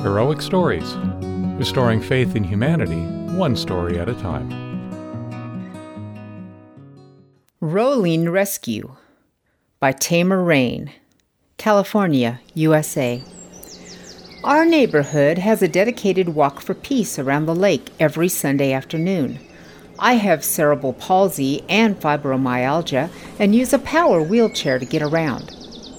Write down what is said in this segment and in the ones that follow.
Heroic Stories, restoring faith in humanity, one story at a time. Rolling Rescue by Tamar Rain, California, USA. Our neighborhood has a dedicated walk for peace around the lake every Sunday afternoon. I have cerebral palsy and fibromyalgia and use a power wheelchair to get around.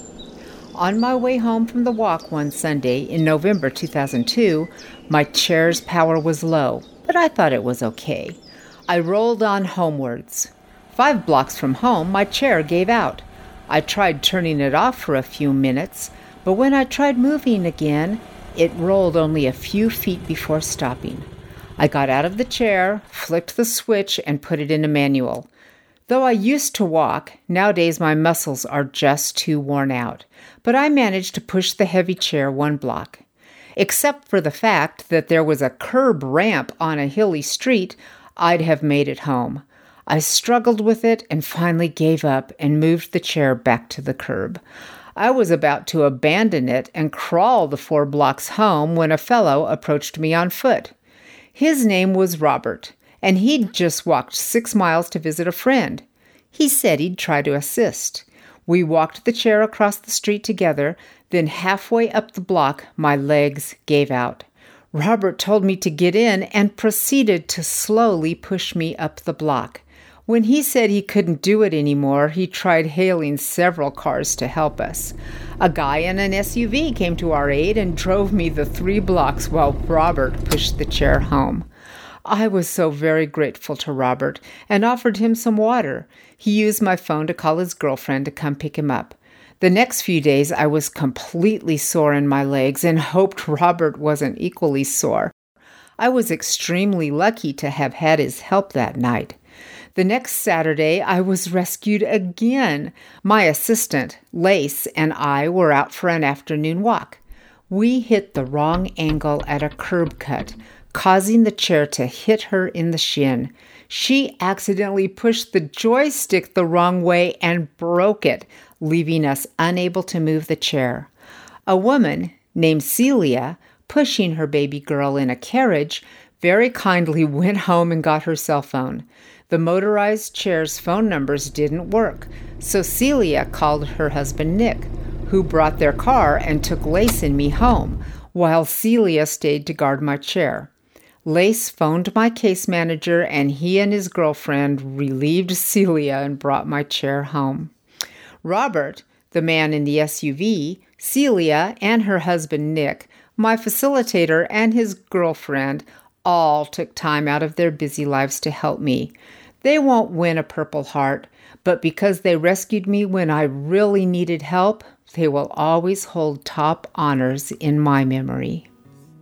On my way home from the walk one Sunday in November 2002, my chair's power was low, but I thought it was okay. I rolled on homewards. 5 blocks from home, my chair gave out. I tried turning it off for a few minutes, but when I tried moving again, it rolled only a few feet before stopping. I got out of the chair, flipped the switch, and put it in a manual. Though I used to walk, nowadays my muscles are just too worn out. But I managed to push the heavy chair 1 block. Except for the fact that there was a curb ramp on a hilly street, I'd have made it home. I struggled with it and finally gave up and moved the chair back to the curb. I was about to abandon it and crawl the 4 blocks home when a fellow approached me on foot. His name was Robert, and he'd just walked 6 miles to visit a friend. He said he'd try to assist. We walked the chair across the street together, then halfway up the block, my legs gave out. Robert told me to get in and proceeded to slowly push me up the block. When he said he couldn't do it anymore, he tried hailing several cars to help us. A guy in an SUV came to our aid and drove me the 3 blocks while Robert pushed the chair home. I was so very grateful to Robert and offered him some water. He used my phone to call his girlfriend to come pick him up. The next few days I was completely sore in my legs and hoped Robert wasn't equally sore. I was extremely lucky to have had his help that night. The next Saturday, I was rescued again. My assistant, Lace, and I were out for an afternoon walk. We hit the wrong angle at a curb cut, causing the chair to hit her in the shin. She accidentally pushed the joystick the wrong way and broke it, leaving us unable to move the chair. A woman named Celia, pushing her baby girl in a carriage, very kindly went home and got her cell phone. The motorized chair's phone numbers didn't work, so Celia called her husband Nick, who brought their car and took Lace and me home, while Celia stayed to guard my chair. Lace phoned my case manager, and he and his girlfriend relieved Celia and brought my chair home. Robert, the man in the SUV, Celia, and her husband Nick, my facilitator, and his girlfriend all took time out of their busy lives to help me. They won't win a Purple Heart, but because they rescued me when I really needed help, they will always hold top honors in my memory.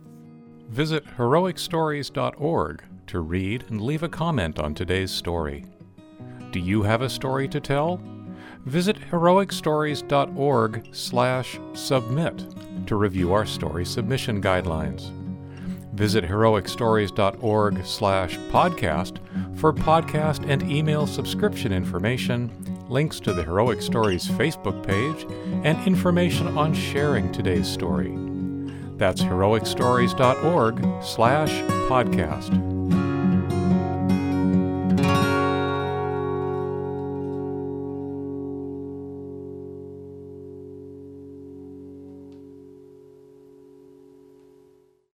Visit heroicstories.org to read and leave a comment on today's story. Do you have a story to tell? Visit heroicstories.org/submit to review our story submission guidelines. Visit heroicstories.org/podcast for podcast and email subscription information, links to the Heroic Stories Facebook page, and information on sharing today's story. That's heroicstories.org/podcast.